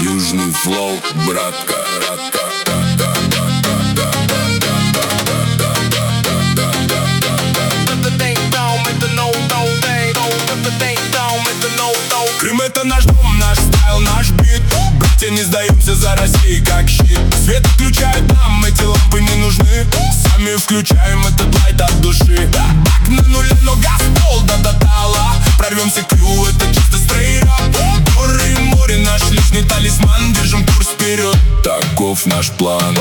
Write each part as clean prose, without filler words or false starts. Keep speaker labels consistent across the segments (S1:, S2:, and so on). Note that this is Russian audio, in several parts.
S1: Южный флоу, братка, Крым — это наш дом, наш стайл, наш бит. Братья, не сдаемся за Россию, как щит. Свет отключают нам, эти лампы не нужны. Сами включаем этот лайт от души. Бак на нуле, но газ пол до тотала. Прорвемся крю, это чисто стрейт-ап. Горы и море, наш личный талисман. Держим курс вперед, таков наш план.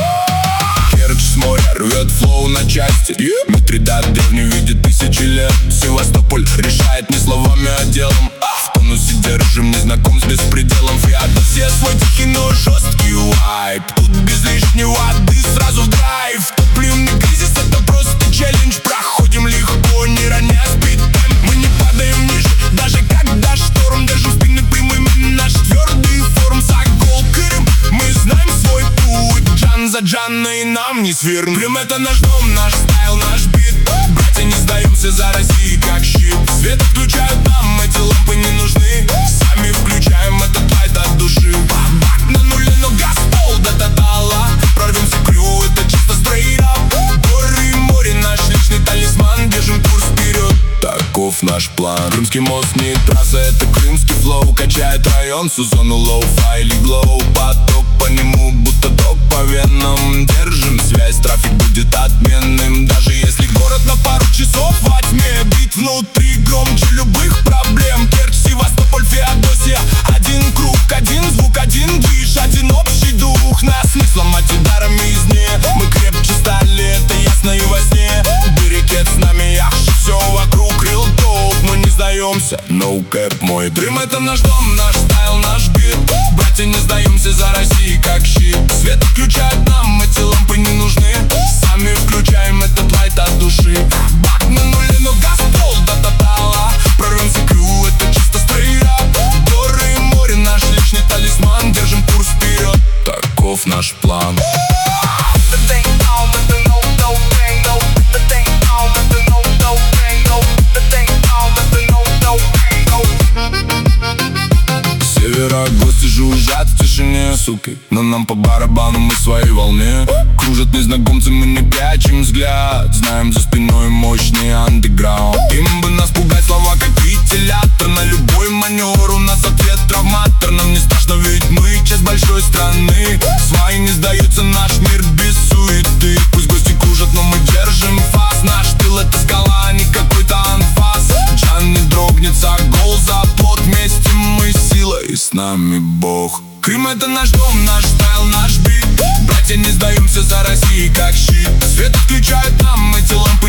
S1: Керчь с моря рвет флоу на части. Митридат древний видит тысячи лет. Севастополь решает не словами, а делом. В тонусе держим, не знаком с беспределом. Феодосия свой тихий, но жесткий вайб. Тут без лишней воды, сразу в драйв. Топливный кризис — это просто челлендж. Проходим легко, не роняя спид-темп. Мы не падаем ниже, даже когда шторм. Держим спины прямыми, наш твердый форм. Сокол, Крым, мы знаем свой путь. Джан за Джанной нам не свернуть. Крым — это наш дом, наш стайл, наш бит. Братья, не сдаемся за Россию, как щит. Свет отключают нам, эти лампы не нужны. Сами включаем этот лайт от души. Бак на нуле, но газ пол до тотала. Прорвемся крю, это чисто стрейт-ап. Горы и море, наш личный талисман. Держим курс вперед, таков наш план. Крымский мост не трасса, это крымский флоу. Качает район, всю зону лоу-фай или глоу. Поток по нему, будто ток по венам. Держим связь, трафик будет отменным. Даже если город на пару часов во тьме. Бит внутри громче любых проблем. Керчь, Севастополь, Феодосия. Один круг, один звук, один движ, один общий дух. Нас не сломать ударами извне. Мы крепче стали, это ясно и во сне. Берекет с нами яхши, все вокруг real talk. Мы не сдаемся, no cap, мой дрим — это наш дом, наш стайл, наш бит. Братья, не сдаемся за Россию, как щит. Свет отключают нам, эти лампы не нужны. Сами включаем этот лайт от души. Бак на нуле, но газ пол до тотала. Прорвемся крю, это чисто стрейт-ап. Горы и море, наш личный талисман. Держим курс вперед, таков наш план. Севера гости жужжат в тишине, суки, но нам по барабану, мы в своей волне. Кружат незнакомцы, мы не прячем взгляд. Знаем, за спиной мощный андеграунд. Им бы нас пугать слова, как вентилятор. На любой маневр у нас ответ травматор. Нам не страшно, ведь мы часть большой страны. Свои не сдаются, наш мир без суеты. Пусть гости кружат, но мы держим фас. Наш тыл — это скала, а не какой-то анфас. Джан не дрогнет, гол за плот. Вместе мы сила, и с нами Бог. Крым — это наш дом, наш стайл, наш бит. Братья, не сдаемся за Россию, как щит. Свет отключают нам, эти лампы